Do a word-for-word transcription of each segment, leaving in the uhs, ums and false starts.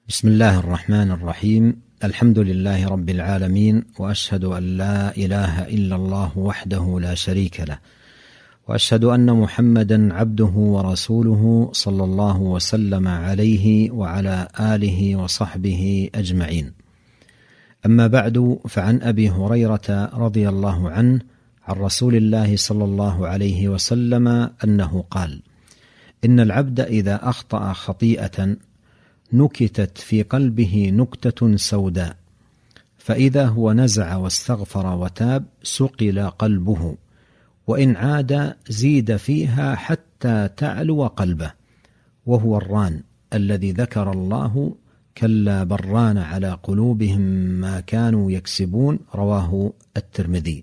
بسم الله الرحمن الرحيم. الحمد لله رب العالمين، وأشهد أن لا إله إلا الله وحده لا شريك له، وأشهد أن محمدا عبده ورسوله صلى الله وسلم عليه وعلى آله وصحبه أجمعين. أما بعد، فعن أبي هريرة رضي الله عنه عن رسول الله صلى الله عليه وسلم أنه قال: إن العبد إذا أخطأ خطيئة نكتت في قلبه نكتة سوداء، فإذا هو نزع واستغفر وتاب سقل قلبه، وإن عاد زيد فيها حتى تعلو قلبه، وهو الران الذي ذكر الله: كلا بل ران على قلوبهم ما كانوا يكسبون. رواه الترمذي.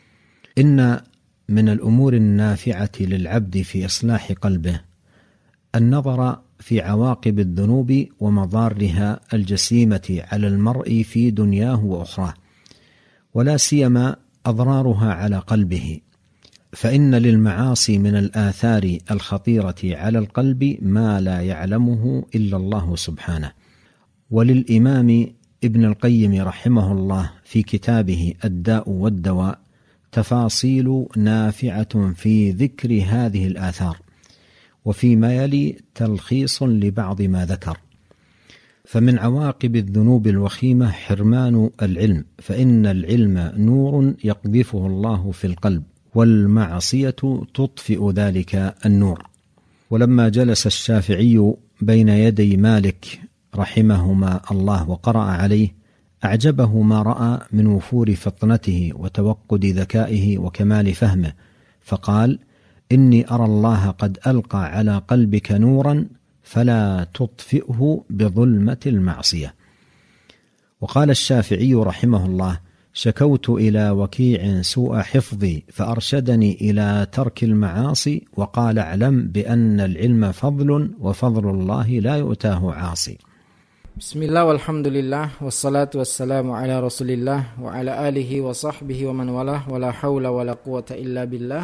إن من الأمور النافعة للعبد في إصلاح قلبه النظر في عواقب الذنوب ومضارها الجسيمة على المرء في دنياه وأخراه، ولا سيما أضرارها على قلبه، فإن للمعاصي من الآثار الخطيرة على القلب ما لا يعلمه إلا الله سبحانه. وللإمام ابن القيم رحمه الله في كتابه الداء والدواء تفاصيل نافعة في ذكر هذه الآثار، وفيما يلي تلخيص لبعض ما ذكر. فمن عواقب الذنوب الوخيمة حرمان العلم، فإن العلم نور يقذفه الله في القلب، والمعصية تطفئ ذلك النور. ولما جلس الشافعي بين يدي مالك رحمهما الله وقرأ عليه، أعجبه ما رأى من وفور فطنته وتوقد ذكائه وكمال فهمه، فقال: إني أرى الله قد ألقى على قلبك نورا فلا تطفئه بظلمة المعصية. وقال الشافعي رحمه الله: شكوت إلى وكيع سوء حفظي فأرشدني إلى ترك المعاصي، وقال: اعلم بأن العلم فضل وفضل الله لا يؤتاه عاصي. Bismillah walhamdulillah wassalatu wassalamu ala rasulillah wa ala alihi wa sahbihi wa man walah wa la hawla wa la quwata illa billah.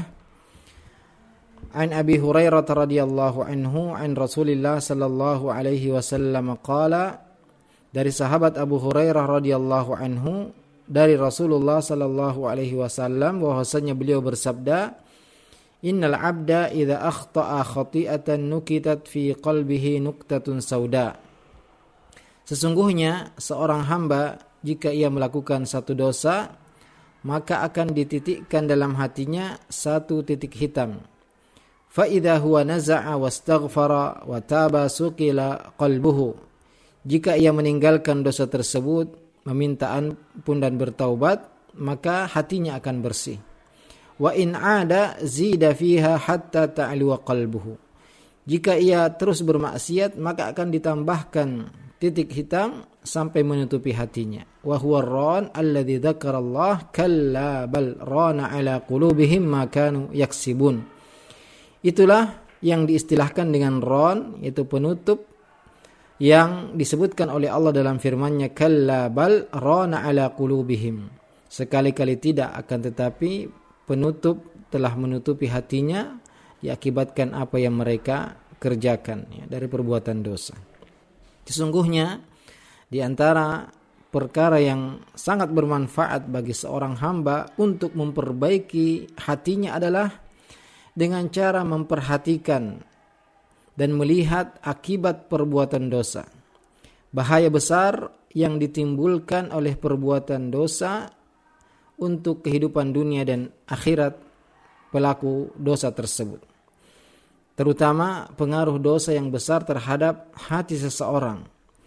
An Abi Hurairah radhiyallahu anhu an Rasulillah sallallahu alaihi wasallam qala, dari sahabat Abu Hurairah radhiyallahu anhu dari Rasulullah sallallahu alaihi wasallam bahwasanya beliau bersabda: Innal abda idza akhta'a khati'atan nukitat fi qalbihi nuktatun sauda. Sesungguhnya seorang hamba jika ia melakukan satu dosa, maka akan dititikkan dalam hatinya satu titik hitam. Fa idza huwa naza'a wastaghfara wa taba suqila qalbuhu. Jika ia meninggalkan dosa tersebut, meminta ampun dan bertaubat, maka hatinya akan bersih. Wa in 'ada zida fiha hatta ta'lu qalbuhu. Jika ia terus bermaksiat, maka akan ditambahkan titik hitam sampai menutupi hatinya. Wa huwa ar-ran alladzi dzakara Allah kalla bal rana ala qulubihim ma kanu yaksibun. Itulah yang diistilahkan dengan ron, yaitu penutup yang disebutkan oleh Allah dalam firman-Nya, kalla bal rana ala qulubihim. Sekali-kali tidak, akan tetapi penutup telah menutupi hatinya diakibatkan apa yang mereka kerjakan, ya, dari perbuatan dosa. Sesungguhnya di antara perkara yang sangat bermanfaat bagi seorang hamba untuk memperbaiki hatinya adalah dengan cara memperhatikan dan melihat akibat perbuatan dosa. Bahaya besar yang ditimbulkan oleh perbuatan dosa untuk kehidupan dunia dan akhirat pelaku dosa tersebut. Terutama pengaruh dosa yang besar terhadap hati seseorang.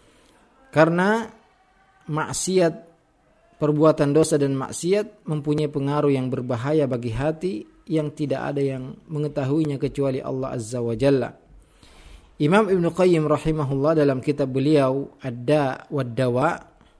Karena maksiat, perbuatan dosa dan maksiat mempunyai pengaruh yang berbahaya bagi hati yang tidak ada yang mengetahuinya kecuali Allah Azza wa Jalla. Imam Ibn Qayyim rahimahullah dalam kitab beliau Ad-Da' wad-Dawa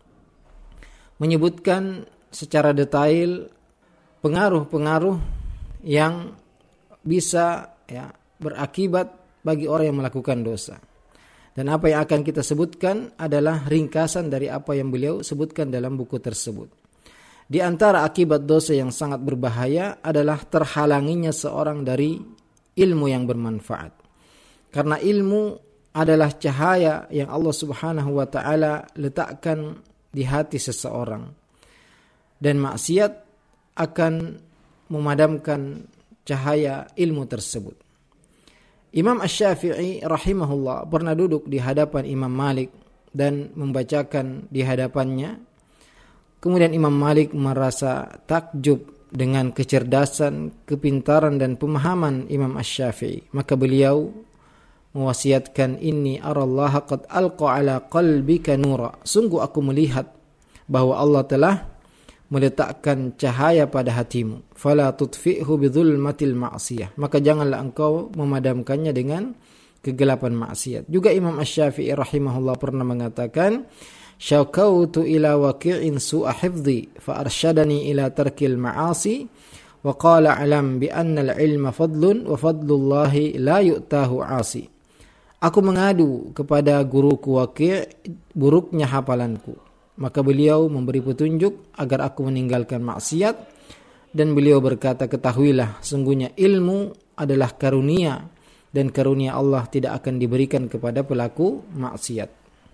menyebutkan secara detail pengaruh-pengaruh yang bisa, ya, berakibat bagi orang yang melakukan dosa. Dan apa yang akan kita sebutkan adalah ringkasan dari apa yang beliau sebutkan dalam buku tersebut. Di antara akibat dosa yang sangat berbahaya adalah terhalanginya seorang dari ilmu yang bermanfaat. Karena ilmu adalah cahaya yang Allah Subhanahu wa taala letakkan di hati seseorang. Dan maksiat akan memadamkan cahaya ilmu tersebut. Imam Asy-Syafi'i rahimahullah pernah duduk di hadapan Imam Malik dan membacakan di hadapannya. Kemudian Imam Malik merasa takjub dengan kecerdasan, kepintaran dan pemahaman Imam Asy-Syafi'i. Maka beliau mewasiatkan, inni arallaha qad alqa ala qalbika nura. Sungguh aku melihat bahwa Allah telah meletakkan cahaya pada hatimu. Fala tudfi'hu bidzulmatil ma'siyah. Maka janganlah engkau memadamkannya dengan kegelapan maksiat. Juga Imam Asy-Syafi'i rahimahullah pernah mengatakan, syakautu ila waqi'in su'a hifdhi fa arsyadani ila tarkil ma'asi wa qala alam bi anna al-ilma fadlun wa fadlullahi la yu'tahu 'asi. Aku mengadu kepada guruku Waqi' buruknya hafalanku. Maka beliau memberi petunjuk agar aku meninggalkan maksiat, dan beliau berkata, ketahuilah sungguhnya ilmu adalah karunia, dan karunia Allah tidak akan diberikan kepada pelaku maksiat.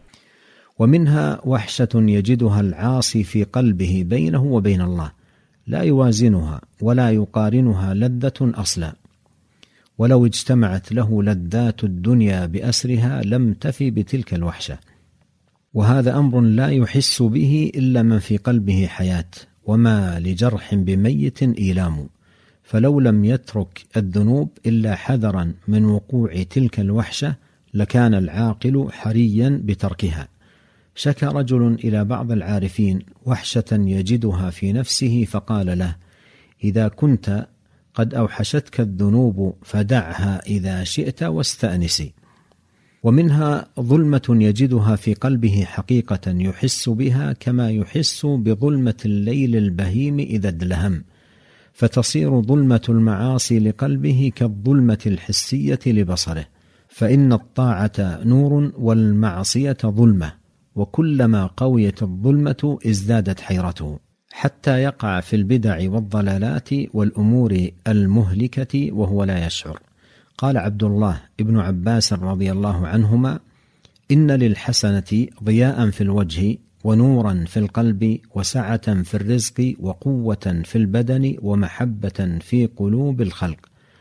ومنها وحشة يجدها العاصي في قلبه بينه وبين الله لا يوازنها ولا يقارنها لذة أصلا ولو اجتمعت له لذات الدنيا بأسرها لم تفي بتلك الوحشة وهذا أمر لا يحس به إلا من في قلبه حياة وما لجرح بميت إيلام فلو لم يترك الذنوب إلا حذرا من وقوع تلك الوحشة لكان العاقل حريا بتركها. شكى رجل إلى بعض العارفين وحشة يجدها في نفسه فقال له إذا كنت قد أوحشتك الذنوب فدعها إذا شئت واستأنسي. ومنها ظلمة يجدها في قلبه حقيقة يحس بها كما يحس بظلمة الليل البهيم إذا ادلهم فتصير ظلمة المعاصي لقلبه كالظلمة الحسية لبصره فإن الطاعة نور والمعصية ظلمة وكلما قويت الظلمة ازدادت حيرته حتى يقع في البدع والضلالات والأمور المهلكة وهو لا يشعر. قال عبد الله ابن عباس رضي الله عنهما إن للحسنة ضياء في الوجه ونورا في القلب وسعة في الرزق وقوة في البدن ومحبة في قلوب الخلق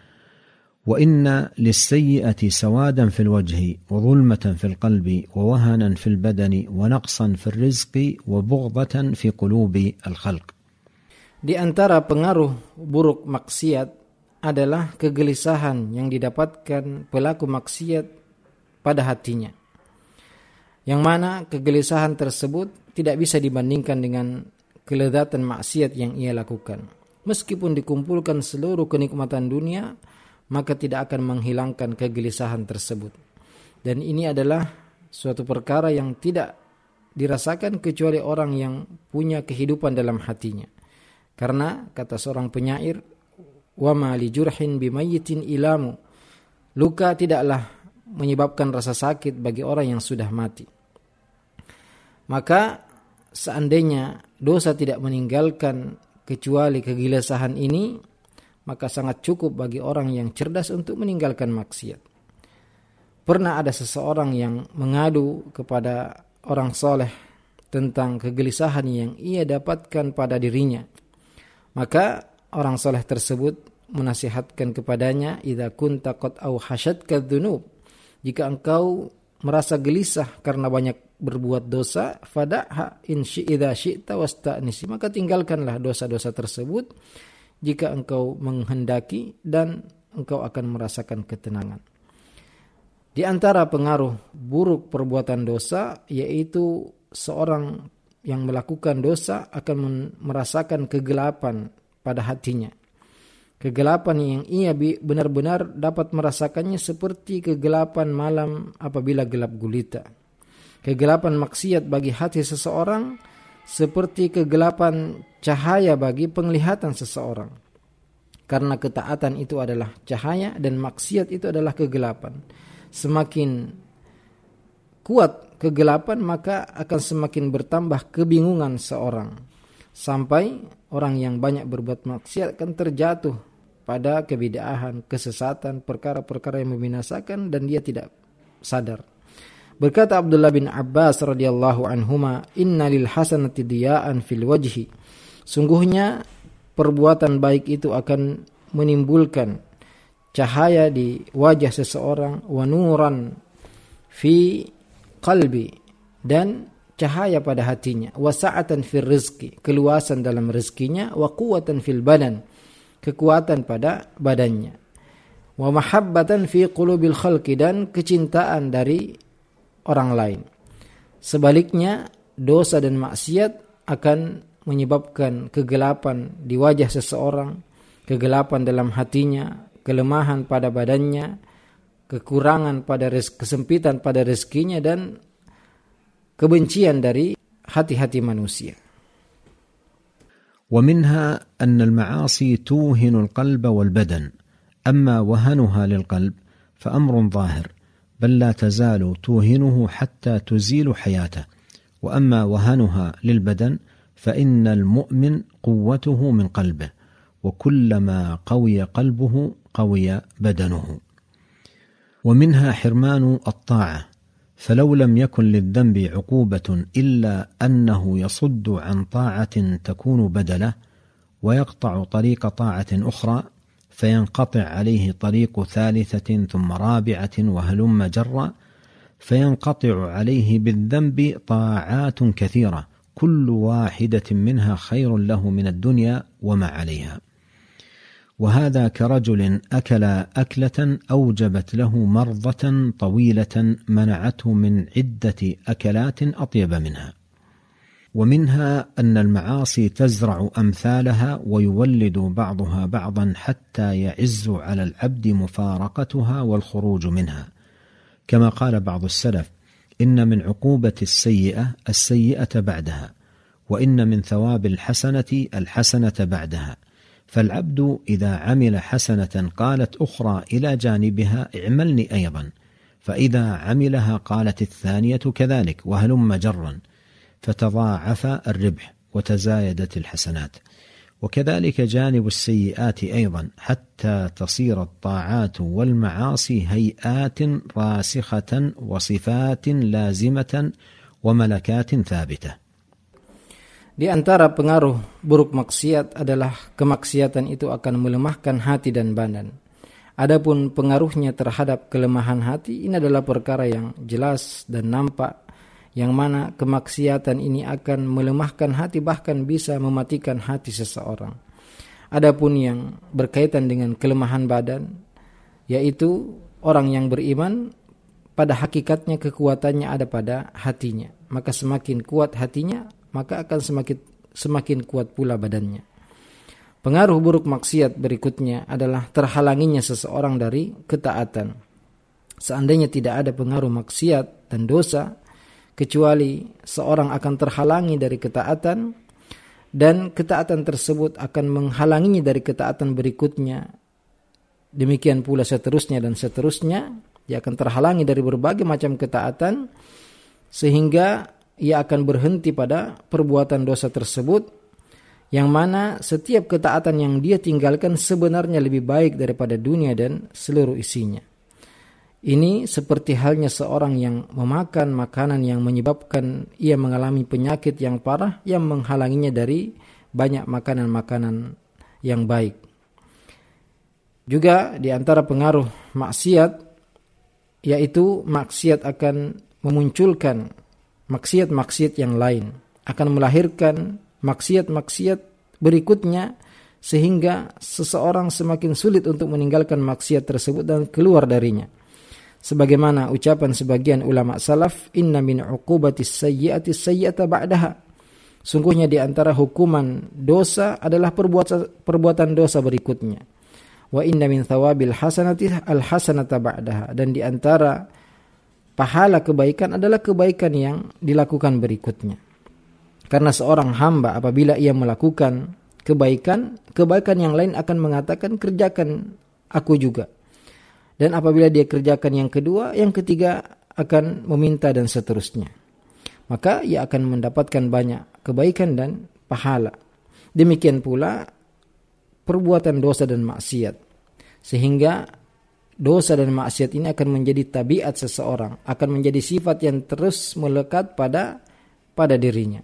وإن للسيئة سوادا في الوجه وظلمة في القلب ووهنا في البدن ونقصا في الرزق وبغضة في قلوب الخلق. Di antara pengaruh buruk maksiat adalah kegelisahan yang didapatkan pelaku maksiat pada hatinya, yang mana kegelisahan tersebut tidak bisa dibandingkan dengan kelezatan maksiat yang ia lakukan. Meskipun dikumpulkan seluruh kenikmatan dunia, maka tidak akan menghilangkan kegelisahan tersebut. Dan ini adalah suatu perkara yang tidak dirasakan kecuali orang yang punya kehidupan dalam hatinya. Karena kata seorang penyair, wa ma li jurhin bimayyitin ilamu, luka tidaklah menyebabkan rasa sakit bagi orang yang sudah mati. Maka seandainya dosa tidak meninggalkan kecuali kegelisahan ini, maka sangat cukup bagi orang yang cerdas untuk meninggalkan maksiat. Pernah ada seseorang yang mengadu kepada orang soleh tentang kegelisahan yang ia dapatkan pada dirinya. Maka orang soleh tersebut menasihatkan kepadanya, idza kunta qad auhashatka dzunub, jika engkau merasa gelisah karena banyak berbuat dosa, fada'ha in syi'idza syi'ta wasta'nisi, maka tinggalkanlah dosa-dosa tersebut jika engkau menghendaki, dan engkau akan merasakan ketenangan. Di antara pengaruh buruk perbuatan dosa, yaitu seorang yang melakukan dosa akan merasakan kegelapan pada hatinya. Kegelapan yang ia benar-benar dapat merasakannya seperti kegelapan malam apabila gelap gulita. Kegelapan maksiat bagi hati seseorang seperti kegelapan cahaya bagi penglihatan seseorang. Karena ketaatan itu adalah cahaya dan maksiat itu adalah kegelapan. Semakin kuat kegelapan, maka akan semakin bertambah kebingungan seorang. Sampai orang yang banyak berbuat maksiat akan terjatuh pada kebid'ahan, kesesatan, perkara-perkara yang membinasakan, dan dia tidak sadar. Berkata Abdullah bin Abbas radhiyallahu anhuma, "Inna lil hasanati diya'an fil wajhi." Sungguhnya perbuatan baik itu akan menimbulkan cahaya di wajah seseorang, wa nuran fi qalbi, dan cahaya pada hatinya, wa sa'atan fil rizqi, keluasan dalam rezekinya, wa quwwatan fil badan, kekuatan pada badannya, wa mahabbatan fi qulubil khalqi, dan kecintaan dari orang lain. Sebaliknya, dosa dan maksiat akan menyebabkan kegelapan di wajah seseorang, kegelapan dalam hatinya, kelemahan pada badannya, kekurangan pada res- kesempitan pada rezekinya, dan kebencian dari hati-hati manusia. ومنها أن المعاصي توهن القلب والبدن، أما وهنها للقلب فأمر ظاهر، بل لا تزال توهنه حتى تزيل حياته، وأما وهنها للبدن فإن المؤمن قوته من قلبه، وكلما قوي قلبه قوي بدنه. ومنها حرمان الطاعة، فلو لم يكن للذنب عقوبة إلا أنه يصد عن طاعة تكون بدله، ويقطع طريق طاعة أخرى، فينقطع عليه طريق ثالثة ثم رابعة وهلم جرا، فينقطع عليه بالذنب طاعات كثيرة كل واحدة منها خير له من الدنيا وما عليها. وهذا كرجل أكل أكلة أوجبت له مرضة طويلة منعته من عدة أكلات أطيب منها. ومنها أن المعاصي تزرع أمثالها ويولد بعضها بعضا حتى يعز على العبد مفارقتها والخروج منها، كما قال بعض السلف: إن من عقوبة السيئة السيئة بعدها، وإن من ثواب الحسنة الحسنة بعدها. فالعبد إذا عمل حسنة قالت أخرى إلى جانبها: اعملني أيضا، فإذا عملها قالت الثانية كذلك، وهلم جرا، فتضاعف الربح وتزايدت الحسنات. وكذلك جانب السيئات أيضا، حتى تصير الطاعات والمعاصي هيئات راسخة وصفات لازمة وملكات ثابتة. Di antara pengaruh buruk maksiat adalah kemaksiatan itu akan melemahkan hati dan badan. Adapun pengaruhnya terhadap kelemahan hati, ini adalah perkara yang jelas dan nampak, yang mana kemaksiatan ini akan melemahkan hati, bahkan bisa mematikan hati seseorang. Adapun yang berkaitan dengan kelemahan badan, yaitu orang yang beriman pada hakikatnya kekuatannya ada pada hatinya. Maka semakin kuat hatinya, maka akan semakin semakin kuat pula badannya. Pengaruh buruk maksiat berikutnya adalah terhalanginya seseorang dari ketaatan. Seandainya tidak ada pengaruh maksiat dan dosa, kecuali seorang akan terhalangi dari ketaatan, dan ketaatan tersebut akan menghalanginya dari ketaatan berikutnya. Demikian pula seterusnya dan seterusnya, dia akan terhalangi dari berbagai macam ketaatan, sehingga ia akan berhenti pada perbuatan dosa tersebut, yang mana setiap ketaatan yang dia tinggalkan sebenarnya lebih baik daripada dunia dan seluruh isinya. Ini seperti halnya seorang yang memakan makanan yang menyebabkan ia mengalami penyakit yang parah, yang menghalanginya dari banyak makanan-makanan yang baik. Juga di antara pengaruh maksiat, yaitu maksiat akan memunculkan maksiat-maksiat yang lain, akan melahirkan maksiat-maksiat berikutnya, sehingga seseorang semakin sulit untuk meninggalkan maksiat tersebut dan keluar darinya. Sebagaimana ucapan sebagian ulama salaf, inna min uqubatis sayyi'ati sayyi'ata ba'daha. Sungguhnya di antara hukuman dosa adalah perbuatan perbuatan dosa berikutnya. Wa inna min thawabil hasanati al hasanata ba'daha. Dan di antara pahala kebaikan adalah kebaikan yang dilakukan berikutnya. Karena seorang hamba apabila ia melakukan kebaikan, kebaikan yang lain akan mengatakan kerjakan aku juga. Dan apabila dia kerjakan yang kedua, yang ketiga akan meminta dan seterusnya. Maka ia akan mendapatkan banyak kebaikan dan pahala. Demikian pula perbuatan dosa dan maksiat. Sehingga dosa dan maksiat ini akan menjadi tabiat seseorang, akan menjadi sifat yang terus melekat pada pada dirinya.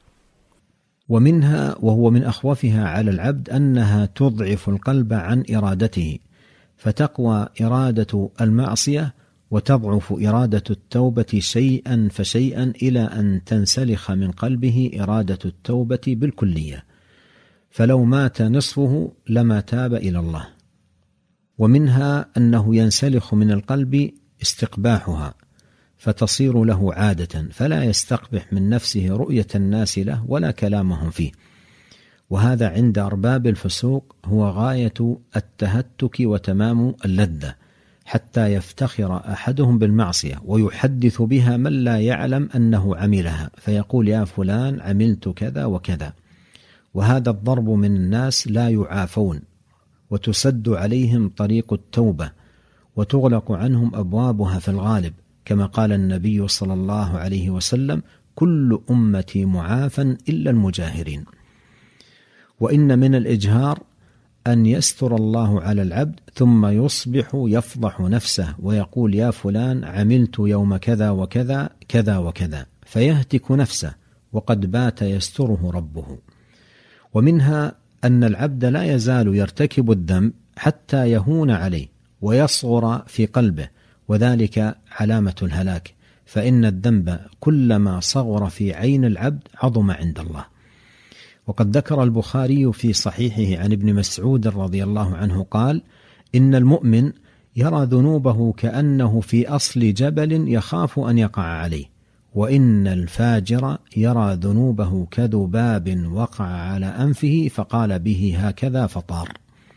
ومنها وهو من أخوفها على العبد أنها تضعف القلب عن إرادته فتقوى إرادة المعصية وتضعف إرادة التوبة شيئا فشيئا إلى أن تنسلخ من قلبه إرادة التوبة بالكلية فلو مات نصفه لما تاب إلى الله. ومنها أنه ينسلخ من القلب استقباحها فتصير له عادة فلا يستقبح من نفسه رؤية الناس له ولا كلامهم فيه، وهذا عند أرباب الفسوق هو غاية التهتك وتمام اللذة حتى يفتخر أحدهم بالمعصية ويحدث بها من لا يعلم أنه عملها فيقول يا فلان عملت كذا وكذا، وهذا الضرب من الناس لا يعافون وتسد عليهم طريق التوبة وتغلق عنهم أبوابها في الغالب، كما قال النبي صلى الله عليه وسلم كل أمتي معافى إلا المجاهرين. وإن من الإجهار أن يستر الله على العبد ثم يصبح يفضح نفسه ويقول يا فلان عملت يوم كذا وكذا كذا وكذا فيهتك نفسه وقد بات يستره ربه. ومنها أن العبد لا يزال يرتكب الذنب حتى يهون عليه ويصغر في قلبه، وذلك علامة الهلاك، فإن الذنب كلما صغر في عين العبد عظم عند الله. وقد ذكر البخاري في صحيحه عن ابن مسعود رضي الله عنه قال إن المؤمن يرى ذنوبه كأنه في أصل جبل يخاف أن يقع عليه، وإن الفاجر يرى ذنوبه كذباب وقع على أنفه فقال به هكذا فطار.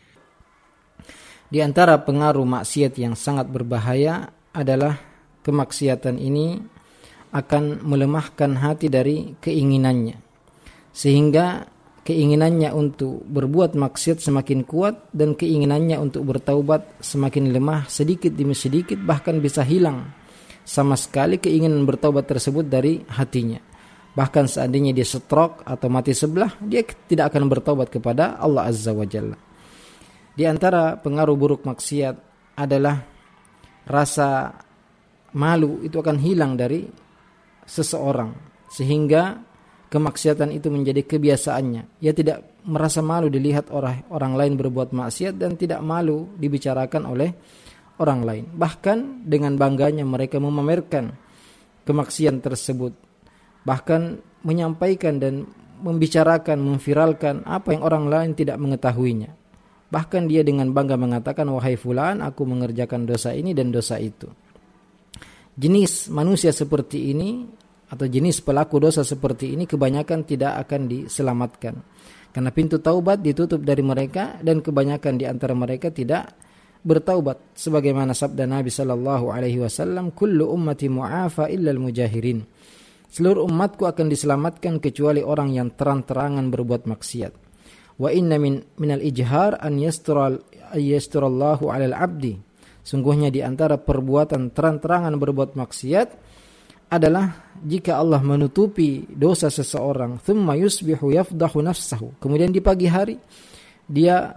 Di antara pengaruh maksiat yang sangat berbahaya adalah kemaksiatan ini akan melemahkan hati dari keinginannya, sehingga keinginannya untuk berbuat maksiat semakin kuat dan keinginannya untuk bertaubat semakin lemah sedikit demi sedikit, bahkan bisa hilang sama sekali keinginan bertaubat tersebut dari hatinya. Bahkan seandainya dia stroke atau mati sebelah, dia tidak akan bertaubat kepada Allah Azza wa Jalla. Di antara pengaruh buruk maksiat adalah rasa malu itu akan hilang dari seseorang, sehingga kemaksiatan itu menjadi kebiasaannya. Ia tidak merasa malu dilihat orang orang lain berbuat maksiat dan tidak malu dibicarakan oleh orang lain. Bahkan dengan bangganya mereka memamerkan kemaksiatan tersebut, bahkan menyampaikan dan membicarakan, memviralkan apa yang orang lain tidak mengetahuinya. Bahkan dia dengan bangga mengatakan, wahai fulan, aku mengerjakan dosa ini dan dosa itu. Jenis manusia seperti ini atau jenis pelaku dosa seperti ini kebanyakan tidak akan diselamatkan, karena pintu taubat ditutup dari mereka dan kebanyakan di antara mereka tidak bertaubat. Sebagaimana sabda Nabi sallallahu alaihi wasallam, kullu ummati mu'afa illal mujahirin. Seluruh umatku akan diselamatkan kecuali orang yang terang-terangan berbuat maksiat. Wa inna min minal ijhar an yastural yasturallahu 'alal 'abdi. Sungguhnya di antara perbuatan terang-terangan berbuat maksiat adalah jika Allah menutupi dosa seseorang, thumma yusbihu yafdahu nafsahu. Kemudian di pagi hari dia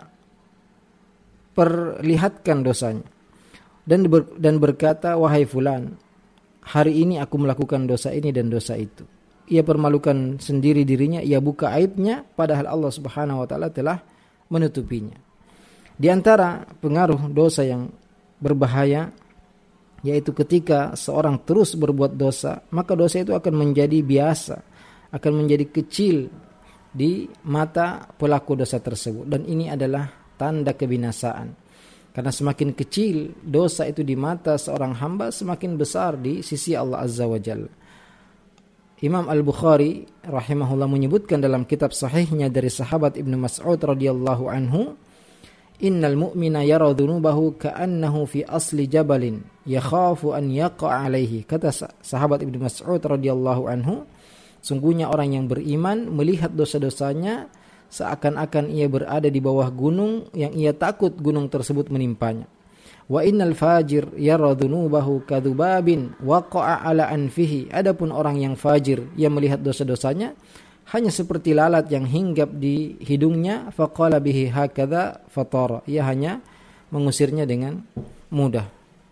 perlihatkan dosanya dan ber, dan berkata, wahai fulan, hari ini aku melakukan dosa ini dan dosa itu. Ia permalukan sendiri dirinya, ia buka aibnya, padahal Allah Subhanahu wa taala telah menutupinya. Di antara pengaruh dosa yang berbahaya yaitu ketika seorang terus berbuat dosa, maka dosa itu akan menjadi biasa, akan menjadi kecil di mata pelaku dosa tersebut, dan ini adalah tanda kebinasaan. Karena semakin kecil dosa itu di mata seorang hamba, semakin besar di sisi Allah Azza wa Jalla. Imam Al-Bukhari rahimahullah menyebutkan dalam kitab sahihnya dari sahabat Ibnu Mas'ud radhiyallahu anhu, innal mu'mina yara dhunubahu ka'annahu fi asli jabalin yakhafu an yaqa' alaihi. Kata sahabat Ibnu Mas'ud radhiyallahu anhu, sungguhnya orang yang beriman melihat dosa-dosanya seakan-akan ia berada di bawah gunung yang ia takut gunung tersebut menimpanya. Wa innal fajir yara dhunubahu kadhubabin waqa'a ala anfihi. Adapun orang yang fajir, ia melihat dosa-dosanya hanya seperti lalat yang hinggap di hidungnya, faqala bihi hakadha fatara. Ia hanya mengusirnya dengan mudah.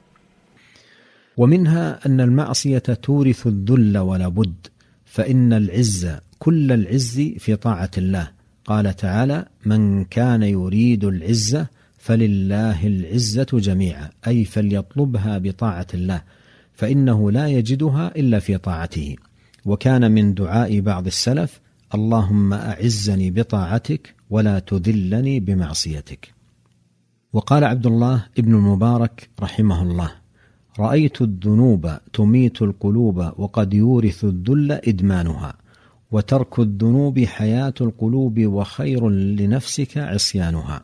ومنها أن المعصية تورث الذل ولا بد، فإن العز كل العز في طاعة الله. قال تعالى: من كان يريد العزة فلله العزة جميعا، أي فليطلبها بطاعة الله، فإنه لا يجدها إلا في طاعته. وكان من دعاء بعض السلف: اللهم أعزني بطاعتك ولا تذلني بمعصيتك. وقال عبد الله ابن المبارك رحمه الله: رأيت الذنوب تميت القلوب وقد يورث الذل إدمانها، وترك الذنوب حياة القلوب وخير لنفسك عصيانها.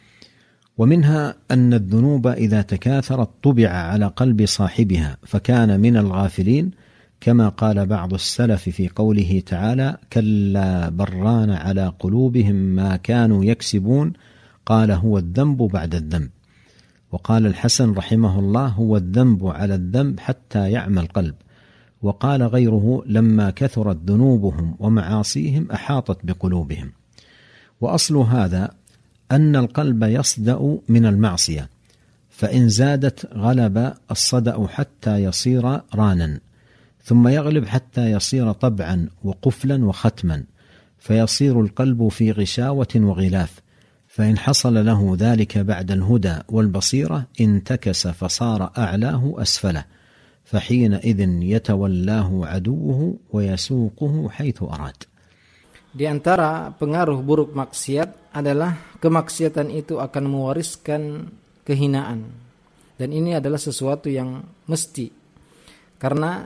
ومنها أن الذنوب إذا تكاثرت طبع على قلب صاحبها فكان من الغافلين، كما قال بعض السلف في قوله تعالى: كلا بران على قلوبهم ما كانوا يكسبون، قال: هو الذنب بعد الذنب. وقال الحسن رحمه الله: هو الذنب على الذنب حتى يعمى القلب. وقال غيره: لما كثرت ذنوبهم ومعاصيهم أحاطت بقلوبهم. وأصل هذا أن القلب يصدأ من المعصية، فإن زادت غلب الصدأ حتى يصير رانا، ثم يغلب حتى يصير طبعا وقفلا وختما، فيصير القلب في غشاوة وغلاف. فإن حصل له ذلك بعد الهدى والبصيرة انتكس فصار أعلاه أسفله، فحينئذ يتولاه عدوه ويسوقه حيث أراد. Di antara pengaruh buruk maksiat adalah kemaksiatan itu akan mewariskan kehinaan. Dan ini adalah sesuatu yang mesti. Karena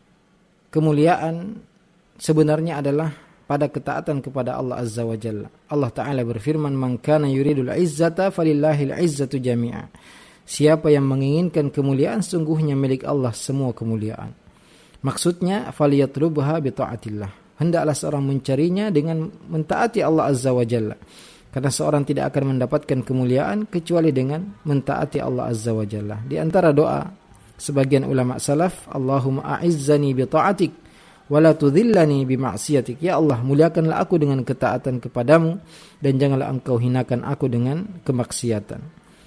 kemuliaan sebenarnya adalah pada ketaatan kepada Allah Azza wa Jalla. Allah Ta'ala berfirman: "Man kana yuridul izzata falillahil izzatu jami'a." Siapa yang menginginkan kemuliaan, sungguhnya milik Allah semua kemuliaan. Maksudnya, falyatlubha bi ta'atillah. Hendaklah seorang mencarinya dengan mentaati Allah Azza wa Jalla. Karena seorang tidak akan mendapatkan kemuliaan kecuali dengan mentaati Allah Azza wa Jalla. Di antara doa sebagian ulama salaf, Allahumma a'izzani bi ta'atik wa la tudhillani bi ma'siyatik. Ya Allah, muliakanlah aku dengan ketaatan kepadamu dan janganlah engkau hinakan aku dengan kemaksiatan.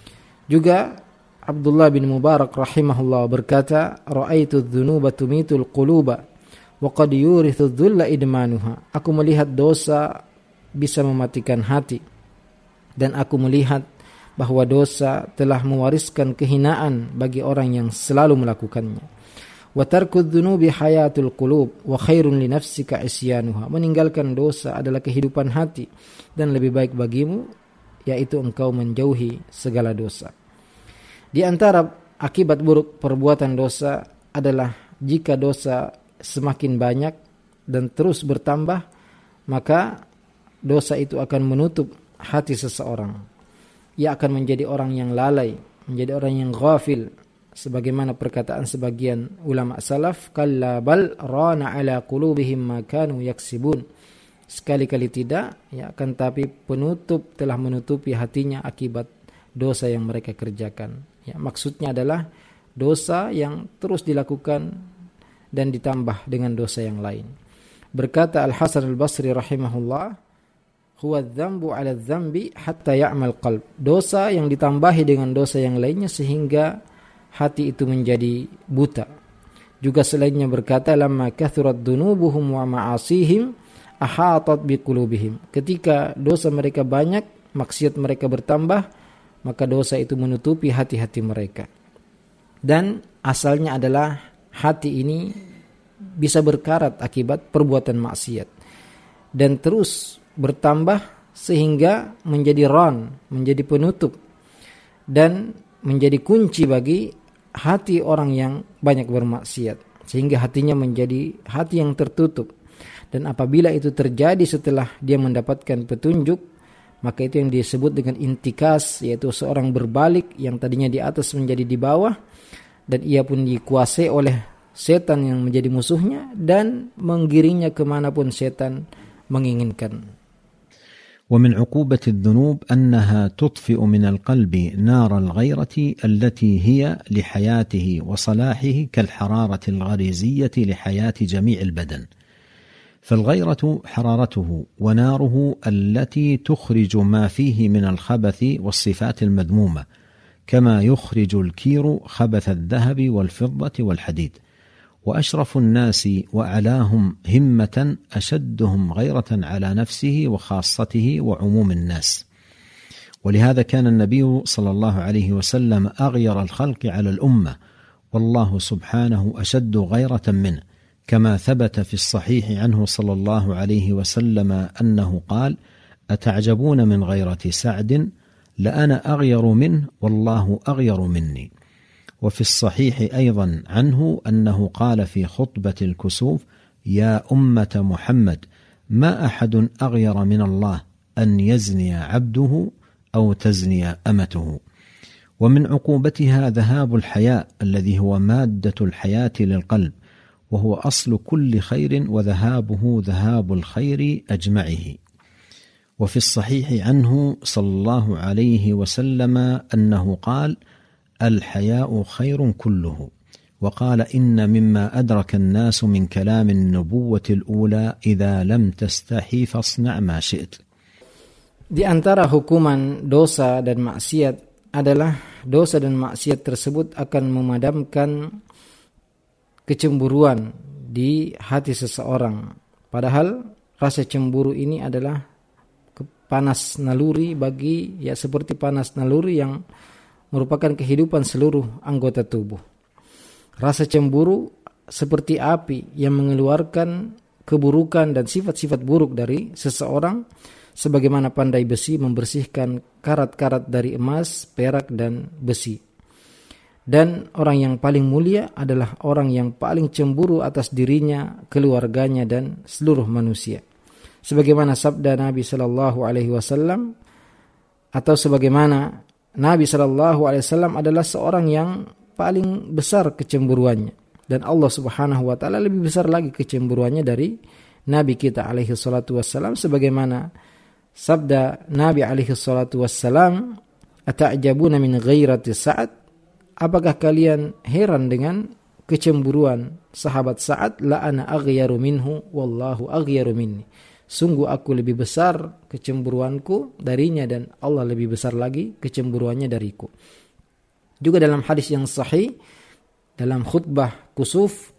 Juga Abdullah bin Mubarak rahimahullah berkata, ra'aitu dzunuba tumitul quluba wa qad yurithu dhulla idmanuha. Aku melihat dosa bisa mematikan hati, dan aku melihat bahwa dosa telah mewariskan kehinaan bagi orang yang selalu melakukannya. Wa tarku dzunubi hayatul qulub wa khairun li nafsika isyanuha. Meninggalkan dosa adalah kehidupan hati, dan lebih baik bagimu yaitu engkau menjauhi segala dosa. Di antara akibat buruk perbuatan dosa adalah jika dosa semakin banyak dan terus bertambah, maka dosa itu akan menutup hati seseorang. Ia akan menjadi orang yang lalai, menjadi orang yang ghafil, sebagaimana perkataan sebagian ulama salaf, kalla bal rana ala qulubihim ma kanu yaksibun. Sekali-kali tidak, ya akan tapi penutup telah menutupi hatinya akibat dosa yang mereka kerjakan. Ya, maksudnya adalah dosa yang terus dilakukan dan ditambah dengan dosa yang lain. Berkata Al-Hasan Al-Basri rahimahullah, huwa dzambu 'ala dzambi hatta ya'mal qalb. Dosa yang ditambahi dengan dosa yang lainnya sehingga hati itu menjadi buta. Juga selainnya berkata, lamma kathurat dunubuhum wa ma'asihim ahatat biqulubihim. Ketika dosa mereka banyak, maksiat mereka bertambah, maka dosa itu menutupi hati-hati mereka. Dan asalnya adalah hati ini bisa berkarat akibat perbuatan maksiat dan terus bertambah sehingga menjadi ran, menjadi penutup dan menjadi kunci bagi hati orang yang banyak bermaksiat, sehingga hatinya menjadi hati yang tertutup. Dan apabila itu terjadi setelah dia mendapatkan petunjuk, maka itu yang disebut dengan intikas, yaitu seorang berbalik yang tadinya di atas menjadi di bawah, dan ia pun dikuasai oleh setan yang menjadi musuhnya dan menggiringnya kemanapun setan menginginkan. ومن عقوبة الذنوب أنها تطفئ من القلب نار الغيرة التي هي لحياته وصلاحه كالحرارة الغريزية لحياة جميع البدن. فالغيرة حرارته وناره التي تخرج ما فيه من الخبث والصفات المذمومة، كما يخرج الكير خبث الذهب والفضة والحديد. وأشرف الناس وأعلاهم همة أشدهم غيرة على نفسه وخاصته وعموم الناس. ولهذا كان النبي صلى الله عليه وسلم أغير الخلق على الأمة، والله سبحانه أشد غيرة منه، كما ثبت في الصحيح عنه صلى الله عليه وسلم أنه قال: أتعجبون من غيرة سعد؟ لأنا أغير منه والله أغير مني. وفي الصحيح أيضا عنه أنه قال في خطبة الكسوف: يا أمة محمد، ما أحد أغير من الله أن يزني عبده أو تزني أمته. ومن عقوبتها ذهاب الحياء الذي هو مادة الحياة للقلب، وهو أصل كل خير، وذهابه ذهاب الخير أجمعه. وفي الصحيح عنه صلى الله عليه وسلم أنه قال: الحياء خير كله. وقال: إن مما أدرك الناس من كلام النبوة الأولى إذا لم تستحي فاصنع ما شئت. Di antara hukuman dosa dan maksiat adalah dosa dan maksiat tersebut akan memadamkan kecemburuan di hati seseorang. Padahal rasa cemburu ini adalah panas naluri bagi, ya seperti panas naluri yang merupakan kehidupan seluruh anggota tubuh. Rasa cemburu seperti api yang mengeluarkan keburukan dan sifat-sifat buruk dari seseorang, sebagaimana pandai besi membersihkan karat-karat dari emas, perak, dan besi. Dan orang yang paling mulia adalah orang yang paling cemburu atas dirinya, keluarganya, dan seluruh manusia. Sebagaimana sabda Nabi Sallallahu Alaihi Wasallam, atau sebagaimana Nabi Sallallahu Alaihi Wasallam adalah seorang yang paling besar kecemburuannya, dan Allah Subhanahu Wa Taala lebih besar lagi kecemburuannya dari Nabi kita Alaihi Salatu Wassalam, sebagaimana sabda Nabi Alaihi Salatu Wassalam, ata'jabuna min ghairati Sa'ad, apakah kalian heran dengan kecemburuan sahabat Sa'ad? La ana aghyaru minhu wallahu aghyaru minni. Sungguh aku lebih besar kecemburuanku darinya, dan Allah lebih besar lagi kecemburuannya dariku. Juga dalam hadis yang sahih, dalam khutbah kusuf,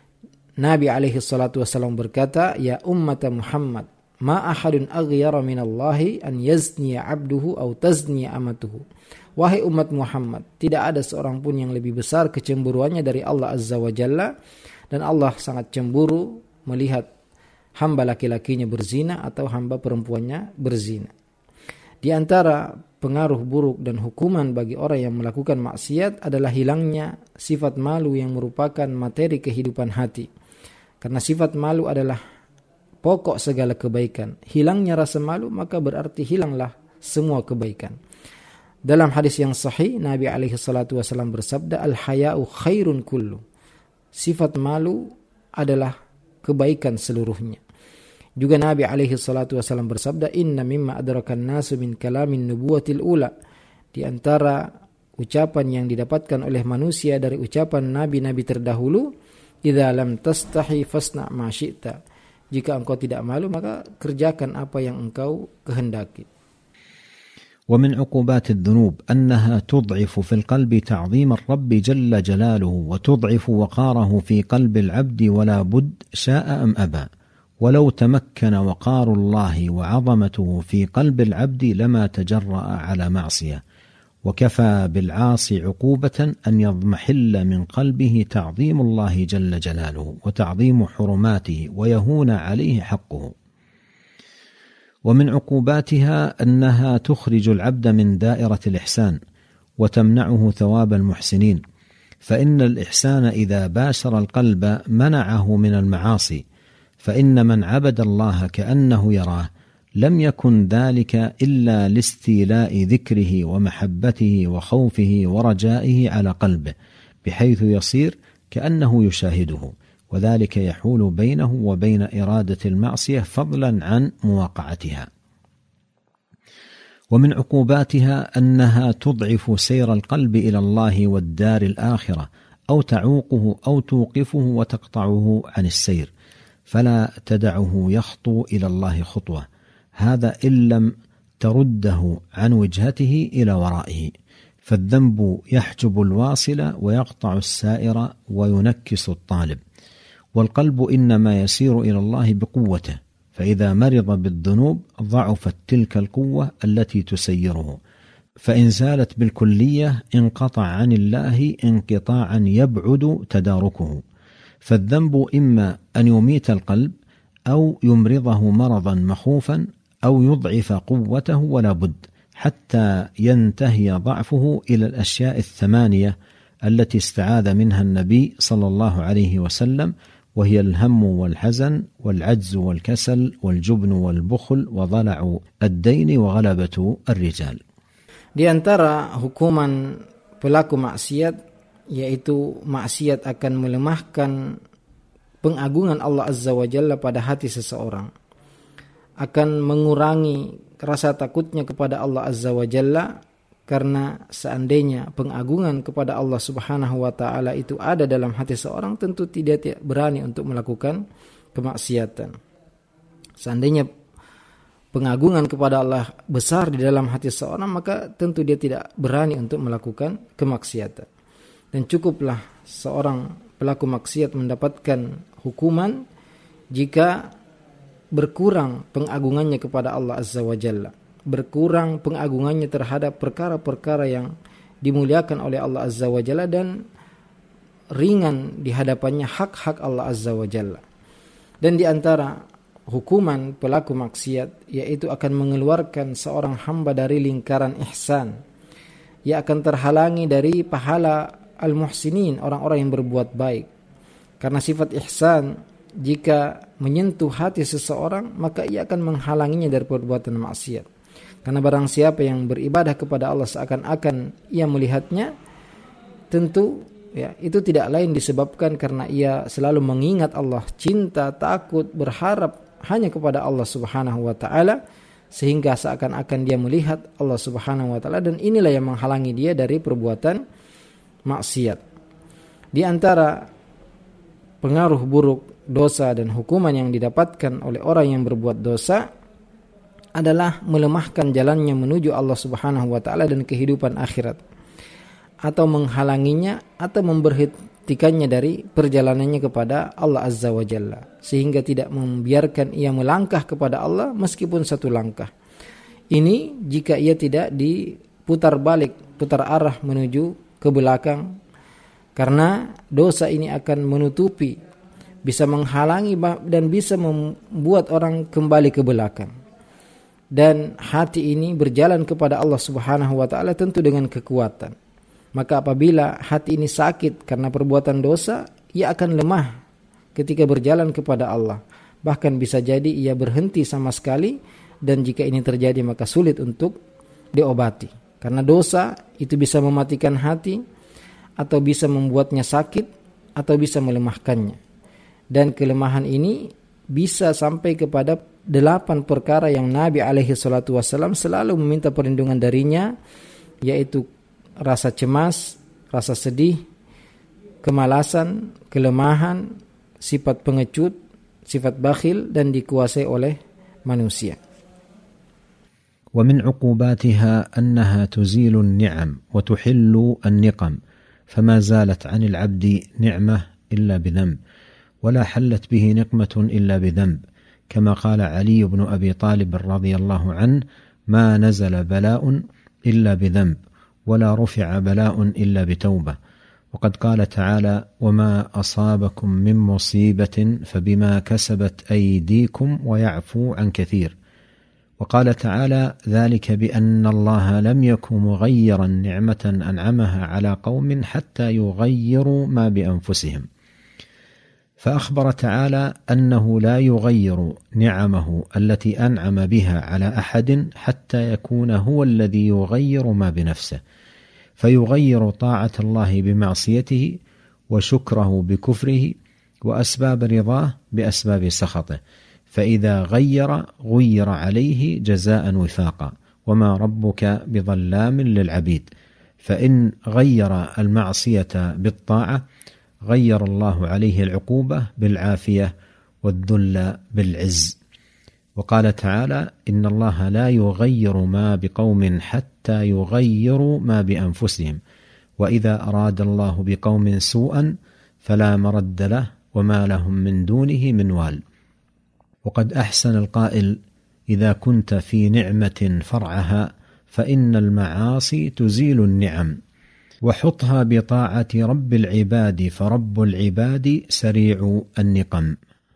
Nabi alaihi salatu wasallam berkata, ya ummata Muhammad, ma ahadun aghyara minallahi an yazniya abduhu aw tazniya amatuhu. Wahai umat Muhammad, tidak ada seorang pun yang lebih besar kecemburuannya dari Allah Azza wa Jalla, dan Allah sangat cemburu melihat hamba laki-lakinya berzina atau hamba perempuannya berzina. Di antara pengaruh buruk dan hukuman bagi orang yang melakukan maksiat adalah hilangnya sifat malu yang merupakan materi kehidupan hati. Karena sifat malu adalah pokok segala kebaikan. Hilangnya rasa malu, maka berarti hilanglah semua kebaikan. Dalam hadis yang sahih, Nabi alaihi salatu wasallam bersabda, al-haya'u khairun kullu. Sifat malu adalah kebaikan seluruhnya. Juga Nabi alaihi salatu wasallam bersabda, inna mimma adrakan nasu min kalamin nubuwatil ula. Di antara ucapan yang didapatkan oleh manusia dari ucapan nabi-nabi terdahulu, idza lam tastahi fasna' ma syi'ta. Jika engkau tidak malu, maka kerjakan apa yang engkau kehendaki. ومن عقوبات الذنوب أنها تضعف في القلب تعظيم الرب جل جلاله، وتضعف وقاره في قلب العبد ولا بد شاء أم أبى. ولو تمكن وقار الله وعظمته في قلب العبد لما تجرأ على معصية، وكفى بالعاصي عقوبة أن يضمحل من قلبه تعظيم الله جل جلاله وتعظيم حرماته ويهون عليه حقه. ومن عقوباتها أنها تخرج العبد من دائرة الإحسان وتمنعه ثواب المحسنين، فإن الإحسان إذا باشر القلب منعه من المعاصي، فإن من عبد الله كأنه يراه لم يكن ذلك إلا لاستيلاء ذكره ومحبته وخوفه ورجائه على قلبه، بحيث يصير كأنه يشاهده، وذلك يحول بينه وبين إرادة المعصية فضلا عن مواقعتها. ومن عقوباتها أنها تضعف سير القلب إلى الله والدار الآخرة، أو تعوقه أو توقفه وتقطعه عن السير، فلا تدعه يخطو إلى الله خطوة، هذا إن لم ترده عن وجهته إلى ورائه، فالذنب يحجب الواصل ويقطع السائر وينكس الطالب، والقلب إنما يسير إلى الله بقوته، فإذا مرض بالذنوب ضعفت تلك القوة التي تسيره، فإن زالت بالكلية انقطع عن الله انقطاعا يبعد تداركه. فالذنب إما أن يميت القلب أو يمرضه مرضا مخوفا أو يضعف قوته ولا بد، حتى ينتهي ضعفه إلى الأشياء الثمانية التي استعاذ منها النبي صلى الله عليه وسلم، وهي الهم والحزن والعجز والكسل والجبن والبخل وضلع الدين وغلبة الرجال. Di antara hukuman pelaku maksiat, yaitu maksiat akan melemahkan pengagungan Allah Azza wa Jalla pada hati seseorang, akan mengurangi rasa takutnya kepada Allah Azza wa Jalla, karena seandainya pengagungan kepada Allah Subhanahu wa Ta'ala itu ada dalam hati seorang, tentu tidak berani untuk melakukan kemaksiatan. Seandainya pengagungan kepada Allah besar di dalam hati seorang, maka tentu dia tidak berani untuk melakukan kemaksiatan. Dan cukuplah seorang pelaku maksiat mendapatkan hukuman jika berkurang pengagungannya kepada Allah Azza wa Jalla, berkurang pengagungannya terhadap perkara-perkara yang dimuliakan oleh Allah Azza wa Jalla, dan ringan di hadapannya hak-hak Allah Azza wa Jalla. Dan di antara hukuman pelaku maksiat, yaitu akan mengeluarkan seorang hamba dari lingkaran ihsan. Ia akan terhalangi dari pahala al-muhsinin, orang-orang yang berbuat baik. Karena sifat ihsan jika menyentuh hati seseorang, maka ia akan menghalanginya dari perbuatan maksiat. Karena barang siapa yang beribadah kepada Allah seakan-akan ia melihatnya, tentu ya, itu tidak lain disebabkan karena ia selalu mengingat Allah, cinta, takut, berharap hanya kepada Allah Subhanahu wa Ta'ala, sehingga seakan-akan dia melihat Allah Subhanahu wa Ta'ala, dan inilah yang menghalangi dia dari perbuatan maksiat. Di antara pengaruh buruk dosa dan hukuman yang didapatkan oleh orang yang berbuat dosa adalah melemahkan jalannya menuju Allah Subhanahu wa Ta'ala dan kehidupan akhirat, atau menghalanginya atau memberhentikannya dari perjalanannya kepada Allah Azza wa Jalla, sehingga tidak membiarkan ia melangkah kepada Allah meskipun satu langkah. Ini jika ia tidak diputar balik, putar arah menuju ke belakang, karena dosa ini akan menutupi, bisa menghalangi dan bisa membuat orang kembali ke belakang. Dan hati ini berjalan kepada Allah Subhanahu wa Ta'ala tentu dengan kekuatan. Maka apabila hati ini sakit karena perbuatan dosa, ia akan lemah ketika berjalan kepada Allah. Bahkan bisa jadi ia berhenti sama sekali, dan jika ini terjadi maka sulit untuk diobati. Karena dosa itu bisa mematikan hati, atau bisa membuatnya sakit, atau bisa melemahkannya. Dan kelemahan ini bisa sampai kepada delapan perkara yang Nabi alaihi salatu wasallam selalu meminta perlindungan darinya, yaitu rasa cemas, rasa sedih, kemalasan, kelemahan, sifat pengecut, sifat bakhil, dan dikuasai oleh manusia. ومن عقوباتها أنها تزيل النعم وتحل النقم، فما زالت عن العبد نعمة إلا بذنب، ولا حلت به نقمة إلا بذنب، كما قال علي بن أبي طالب رضي الله عنه: ما نزل بلاء إلا بذنب، ولا رفع بلاء إلا بتوبة. وقد قال تعالى: وما أصابكم من مصيبة فبما كسبت أيديكم ويعفو عن كثير. وقال تعالى: ذلك بأن الله لم يكن مغيرا نعمة أنعمها على قوم حتى يغيروا ما بأنفسهم. فأخبر تعالى أنه لا يغير نعمه التي أنعم بها على أحد حتى يكون هو الذي يغير ما بنفسه، فيغير طاعة الله بمعصيته وشكره بكفره وأسباب رضاه بأسباب سخطه، فإذا غير غير عليه جزاء وفاقا، وما ربك بظلام للعبيد. فإن غير المعصية بالطاعة غير الله عليه العقوبة بالعافية والذل بالعز. وقال تعالى إن الله لا يغير ما بقوم حتى يغيروا ما بأنفسهم وإذا أراد الله بقوم سوءا فلا مرد له وما لهم من دونه من وال. وقد أحسن القائل إذا كنت في نعمة فرعها فإن المعاصي تزيل النعم وحطها بطاعة رب العباد فرب العباد سريع النقم.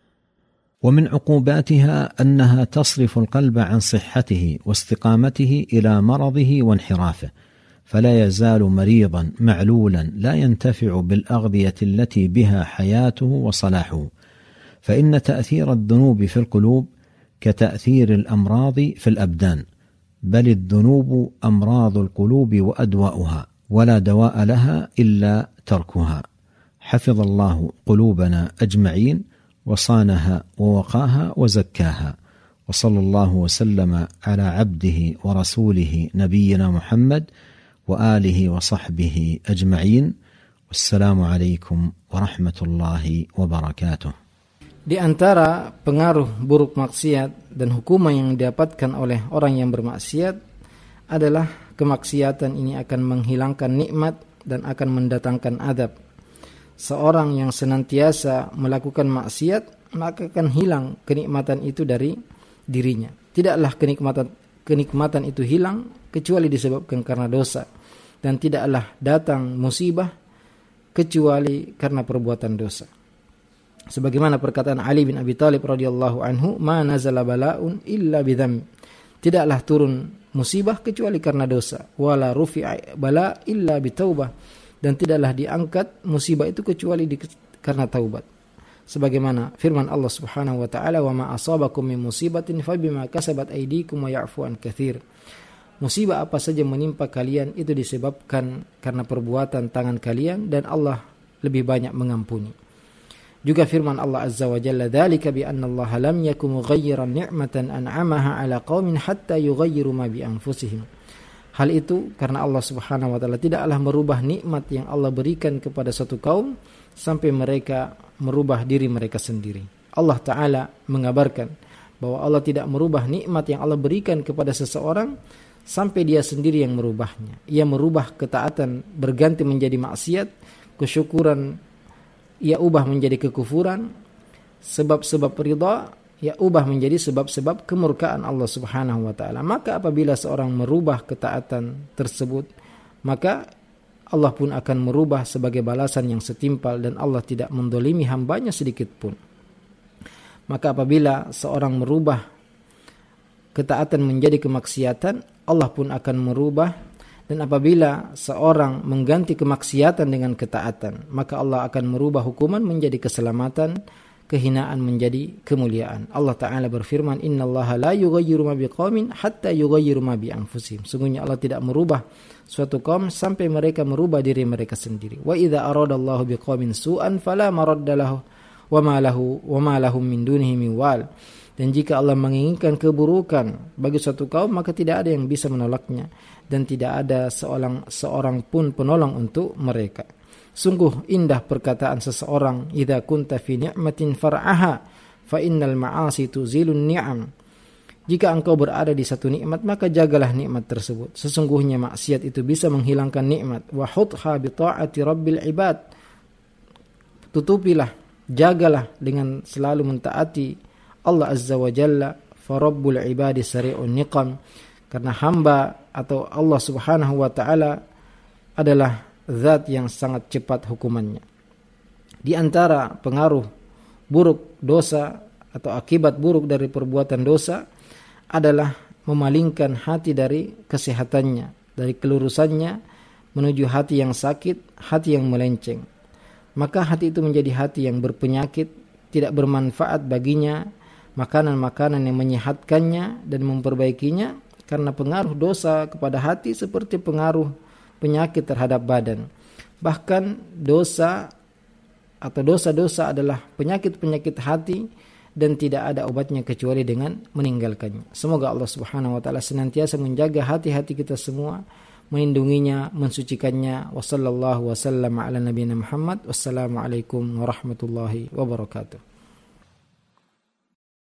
ومن عقوباتها أنها تصرف القلب عن صحته واستقامته إلى مرضه وانحرافه، فلا يزال مريضا معلولا لا ينتفع بالأغذية التي بها حياته وصلاحه، فإن تأثير الذنوب في القلوب كتأثير الأمراض في الأبدان، بل الذنوب أمراض القلوب وأدواؤها ولا دواء لها إلا تركها. حفظ الله قلوبنا أجمعين وصانها ووقاها وزكاها، وصلى الله وسلم على عبده ورسوله نبينا محمد وآله وصحبه أجمعين، والسلام عليكم ورحمة الله وبركاته. Di antara pengaruh buruk maksiat dan hukuman yang didapatkan oleh orang yang bermaksiat adalah kemaksiatan ini akan menghilangkan nikmat dan akan mendatangkan adab. Seorang yang senantiasa melakukan maksiat, maka akan hilang kenikmatan itu dari dirinya. Tidaklah kenikmatan kenikmatan itu hilang kecuali disebabkan karena dosa, dan tidaklah datang musibah kecuali karena perbuatan dosa. Sebagaimana perkataan Ali bin Abi Thalib radhiyallahu anhu, "Ma nazala bala'un illa bidzam." Tidaklah turun musibah kecuali karena dosa. Wala rufi'a bala illa bitaubah. Dan tidaklah diangkat musibah itu kecuali di, karena taubat. Sebagaimana firman Allah Subhanahu wa taala, "Wa ma asabakum min musibatin fabima kasabat aydikum wa ya'fu an katsir." Musibah apa saja menimpa kalian itu disebabkan karena perbuatan tangan kalian, dan Allah lebih banyak mengampuni. Juga firman Allah Azza wa Jalla, "Dzalika bi anna Allah lam yakum mughayyiran ni'matan an'amaha 'ala qaumin hatta yughayyiru ma bi anfusihim." Hal itu karena Allah Subhanahu wa taala tidaklah merubah nikmat yang Allah berikan kepada suatu kaum sampai mereka merubah diri mereka sendiri. Allah taala mengabarkan bahwa Allah tidak merubah nikmat yang Allah berikan kepada seseorang sampai dia sendiri yang merubahnya. Ia merubah ketaatan berganti menjadi maksiat, kesyukuran ia ubah menjadi kekufuran, sebab-sebab ridha ia ubah menjadi sebab-sebab kemurkaan Allah Subhanahu wa taala. Maka apabila seorang merubah ketaatan tersebut, maka Allah pun akan merubah sebagai balasan yang setimpal, dan Allah tidak mendolimi hambanya sedikit pun. Maka apabila seorang merubah ketaatan menjadi kemaksiatan, Allah pun akan merubah. Dan apabila seorang mengganti kemaksiatan dengan ketaatan, maka Allah akan merubah hukuman menjadi keselamatan, kehinaan menjadi kemuliaan. Allah Ta'ala berfirman, "Innallaha la yughayyiru ma biqaumin hatta yughayyiru ma bi anfusihim." Sungguhnya Allah tidak merubah suatu kaum sampai mereka merubah diri mereka sendiri. Wa idza aradallahu biqaumin su'an fala maradda lahu wa ma lahu wa ma lahum min dunihi min wal. Dan jika Allah menginginkan keburukan bagi suatu kaum, maka tidak ada yang bisa menolaknya, dan tidak ada seorang seorang pun penolong untuk mereka. Sungguh indah perkataan seseorang, "Idza kunta fi ni'matin far'aha fa innal ma'asi tuzilun ni'am." Jika engkau berada di satu nikmat, maka jagalah nikmat tersebut. Sesungguhnya maksiat itu bisa menghilangkan nikmat. Wa hutha bi ta'ati rabbil ibad. Tutupilah, jagalah dengan selalu mentaati Allah Azza wa Jalla, fa rabbul ibadi sari'un niqam. Karena hamba atau Allah Subhanahu wa taala adalah zat yang sangat cepat hukumannya. Di antara pengaruh buruk dosa atau akibat buruk dari perbuatan dosa adalah memalingkan hati dari kesehatannya, dari kelurusannya menuju hati yang sakit, hati yang melenceng. Maka hati itu menjadi hati yang berpenyakit, tidak bermanfaat baginya makanan-makanan yang menyehatkannya dan memperbaikinya, karena pengaruh dosa kepada hati seperti pengaruh penyakit terhadap badan. Bahkan dosa atau dosa-dosa adalah penyakit-penyakit hati, dan tidak ada obatnya kecuali dengan meninggalkannya. Semoga Allah Subhanahu wa taala senantiasa menjaga hati-hati kita semua, melindunginya, mensucikannya. Wassallallahu wasallam ala nabiyina Muhammad. Wassalamualaikum warahmatullahi wabarakatuh.